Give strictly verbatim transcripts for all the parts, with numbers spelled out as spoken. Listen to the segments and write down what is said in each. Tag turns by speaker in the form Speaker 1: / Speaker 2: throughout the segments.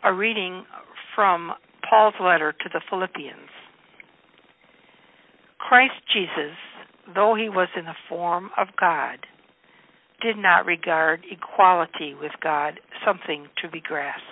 Speaker 1: A reading from Paul's letter to the Philippians. Christ Jesus, though he was in the form of God, did not regard equality with God something to be grasped.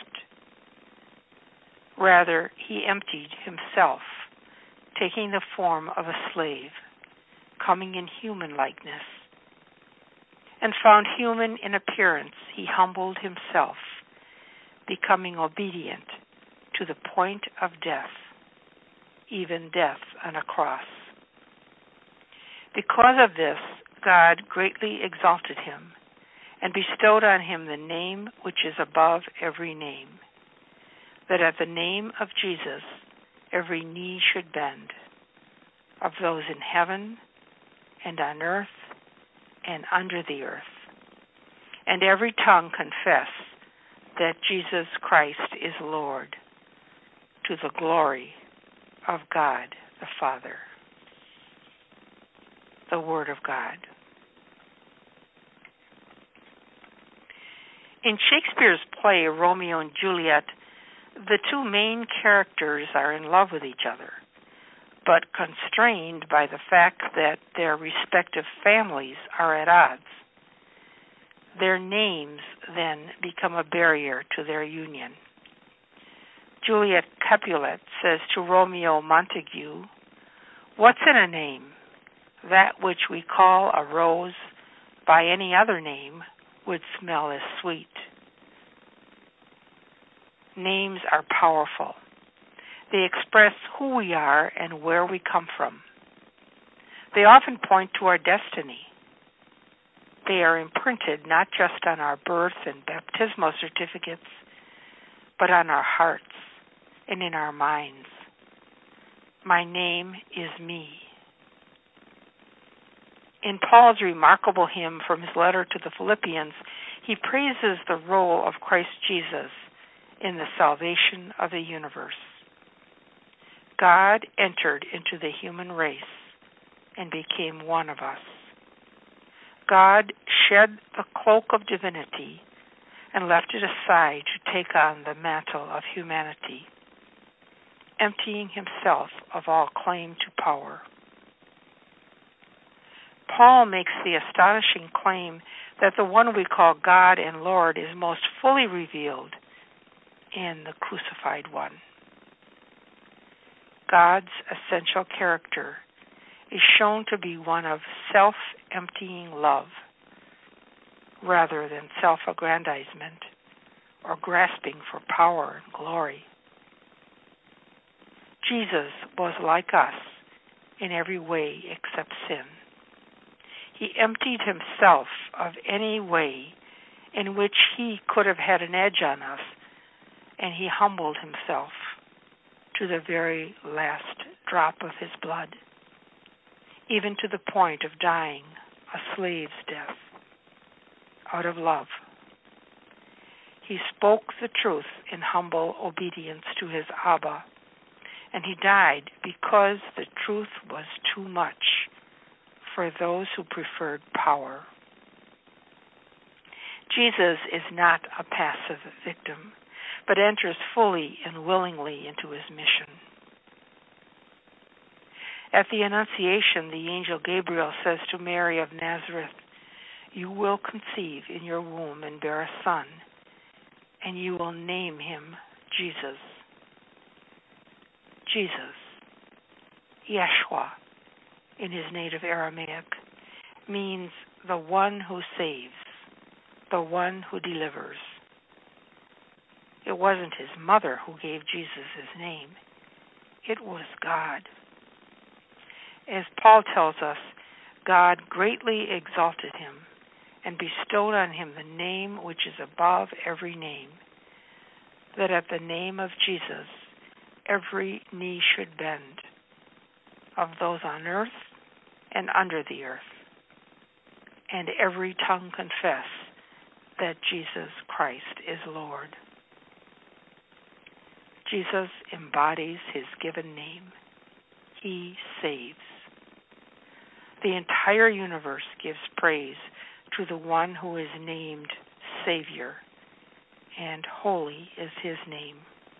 Speaker 1: Rather, he emptied himself, taking the form of a slave, coming in human likeness, and found human in appearance, he humbled himself, becoming obedient to the point of death, even death on a cross. Because of this, God greatly exalted him and bestowed on him the name which is above every name, that at the name of Jesus every knee should bend, of those in heaven and on earth and under the earth, and every tongue confess that Jesus Christ is Lord, to the glory of God the Father. The Word of God. In Shakespeare's play Romeo and Juliet, the two main characters are in love with each other, but constrained by the fact that their respective families are at odds. Their names then become a barrier to their union. Juliet Capulet says to Romeo Montague, "What's in a name? That which we call a rose by any other name would smell as sweet." Names are powerful. They express who we are and where we come from. They often point to our destiny. They are imprinted not just on our birth and baptismal certificates, but on our hearts and in our minds. My name is me. In Paul's remarkable hymn from his letter to the Philippians, he praises the role of Christ Jesus in the salvation of the universe. God entered into the human race and became one of us. God shed the cloak of divinity and left it aside to take on the mantle of humanity, emptying himself of all claim to power. Paul makes the astonishing claim that the one we call God and Lord is most fully revealed in the crucified one. God's essential character is shown to be one of self-emptying love, rather than self-aggrandizement or grasping for power and glory. Jesus was like us in every way except sin. He emptied himself of any way in which he could have had an edge on us, and he humbled himself to the very last drop of his blood, even to the point of dying a slave's death, out of love. He spoke the truth in humble obedience to his Abba, and he died because the truth was too much for those who preferred power. Jesus is not a passive victim, but enters fully and willingly into his mission. At the Annunciation, the angel Gabriel says to Mary of Nazareth, "You will conceive in your womb and bear a son, and you will name him Jesus." Jesus, Yeshua, in his native Aramaic, means the one who saves, the one who delivers. It wasn't his mother who gave Jesus his name. It was God. As Paul tells us, God greatly exalted him and bestowed on him the name which is above every name, that at the name of Jesus every knee should bend, of those on earth and under the earth, and every tongue confess that Jesus Christ is Lord. Jesus embodies his given name. He saves. The entire universe gives praise to the one who is named Savior and holy is his name.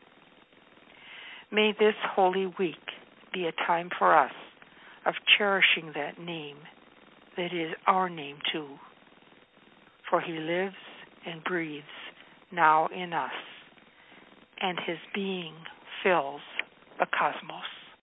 Speaker 1: May this Holy Week be a time for us of cherishing that name that is our name too, for he lives and breathes now in us, and his being fills the cosmos.